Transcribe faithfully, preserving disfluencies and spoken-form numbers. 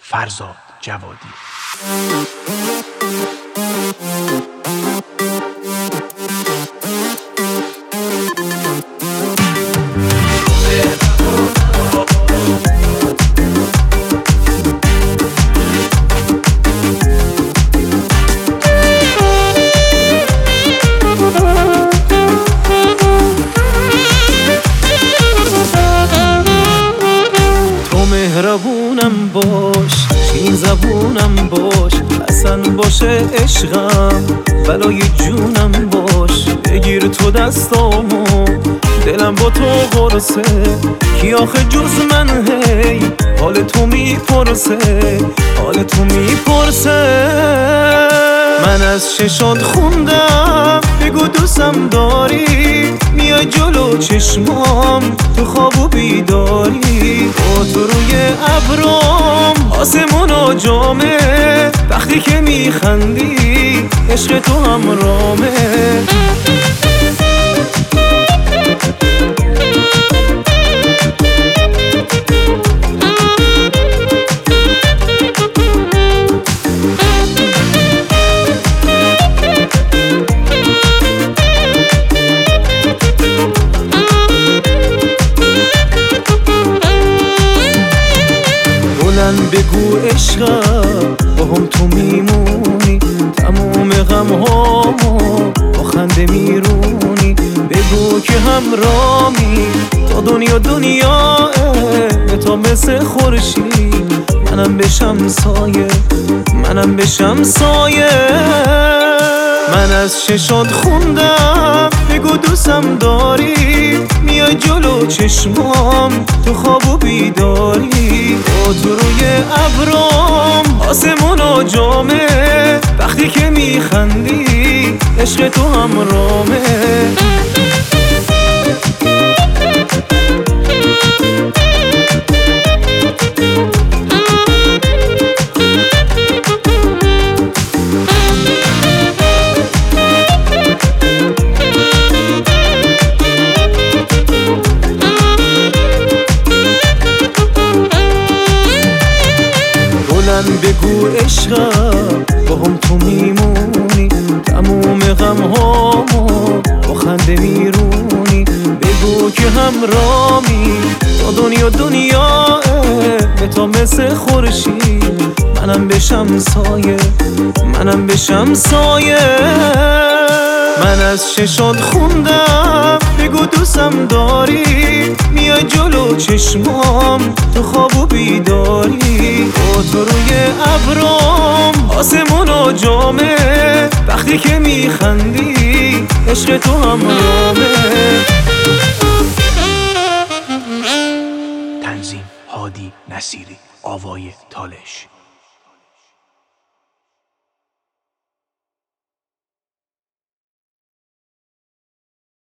فرزاد جوادی. مهربونم باش، این زبونم باش، اصلا باشه عشقم بلای جونم باش. بگیر تو دستامو دلم با تو قرصه، کی آخه جز من هی حال تو میپرسه، حال تو میپرسه. من از ششات خوندم بگو دوستم داری، میای جلو چشمام تو خواب و بیداری. با تو روی ابرام آسمون و جامه، وقتی که میخندی عشق تو همرامه. بگو عشقم با هم تو میمونی، تموم غم هامو با خنده میرونی. بگو که همرامی تا دنیا دنیاه، تا مثل خورشید منم بشم سایه، منم بشم سایه. من از ششات خوندم بگو دوستم داری، میای جلو چشمام تو خواب و بیداری. با تو روی ابرام آسمون و جامه، وقتی که میخندی عشق تو همرامه. بگو عشقم با هم تو میمونی، تموم غم هامو با خنده میرونی. بگو که همرامی تا دنیا دنیاه، تا مثل خورشید منم بشم سایه، منم بشم سایه. من از ششات خوندم بگو دوستم داری، میای جلو چشمام تو خواب و بیداری. با تو روی ابرام آسمون و جامه، وقتی که میخندی عشق تو همرامه. تنظیم هادی نصیری، آوای تالش.